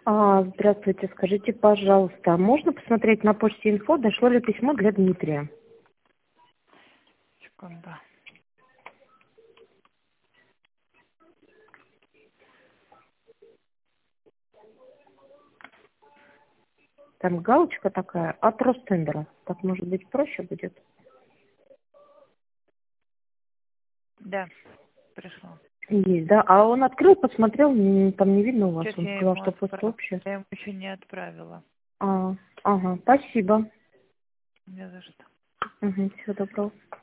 Здравствуйте, скажите, пожалуйста, можно посмотреть на почте инфо, дошло ли письмо для Дмитрия? Секунду. Там галочка такая от Ростендера. Так, может быть, проще будет? Да, пришло. Есть, да? А он открыл, посмотрел, там не видно у вас. Сейчас Он я сказал, ему что почта отправила. общая. Я ему еще не отправила. Ага, спасибо. Не за что. Всего доброго.